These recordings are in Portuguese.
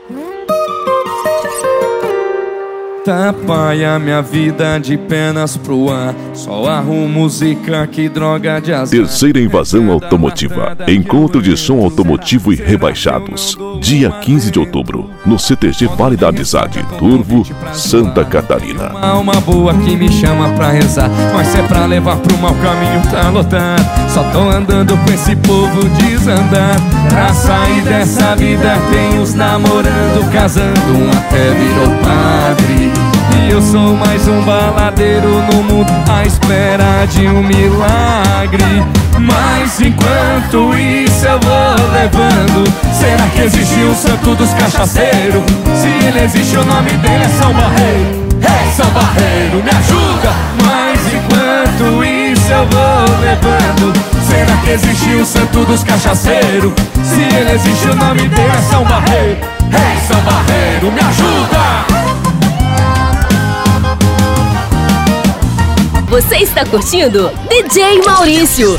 Atrapalha minha vida de penas pro ar. Só arrumo música, que droga de azar. Terceira invasão automotiva. Encontro de som automotivo e rebaixados. Dia 15 de outubro, no CTG Vale da Amizade, Turvo, Santa Catarina. Uma alma boa que me chama pra rezar, mas se é pra levar pro mau caminho tá lotado. Só tô andando com esse povo desandar. Pra sair dessa vida tem uns namorando, casando, um até virou padre. E eu sou mais um baladeiro no mundo à espera de um milagre. Mas enquanto isso eu vou levando. Será que existe um santo dos cachaceiros? Se ele existe, o nome dele é São Barreiro. Hey, São Barreiro, me ajuda! Mas enquanto isso eu vou levando. Será que existe um santo dos cachaceiros? Se ele existe, o nome dele é São Barreiro. Hey, São Barreiro, me ajuda! Você está curtindo DJ Maurício.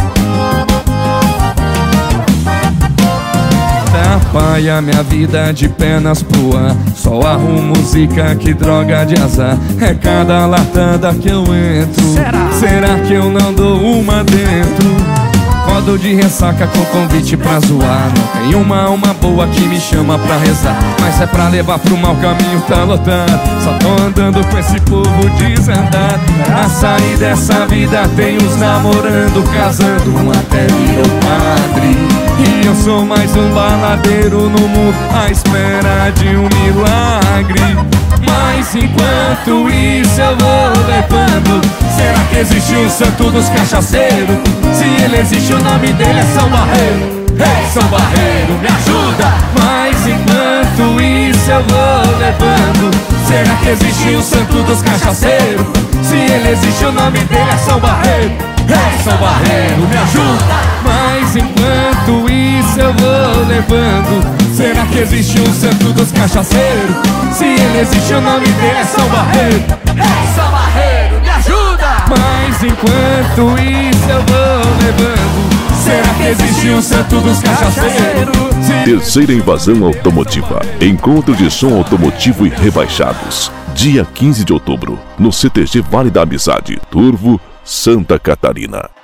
Atrapalha minha vida de penas pro ar. Só arrumo música, que droga de azar. É cada latada que eu entro. Será que eu não dou uma dentro? Acordo de ressaca com convite pra zoar. Não tem uma alma boa que me chama pra rezar, mas é pra levar pro mau caminho tá lotado. Só tô andando com esse povo desandado. Pra sair dessa vida tem uns namorando, casando, um até virou padre. E eu sou mais um baladeiro no mundo à espera de um milagre. Mas enquanto isso eu vou levando. Será que existe um santo dos cachaceiros? Se ele existe, o nome dele é São Barreiro. Hey, São Barreiro, me ajuda! Mas enquanto isso eu vou levando. Será que existe um santo dos cachaceiros? Se ele existe, o nome dele é São Barreiro. Hey, São Barreiro, me ajuda! Mas enquanto isso eu vou levando. Será que existe um santo dos cachaceiros? Se ele existe, o nome dele é São Barreiro. Hey, São Barreiro, me ajuda! Mas enquanto isso eu vou levando. Será que existe um santo dos cachaceiros? Terceira invasão automotiva. Encontro de som automotivo e rebaixados. Dia 15 de outubro, no CTG Vale da Amizade, Turvo, Santa Catarina.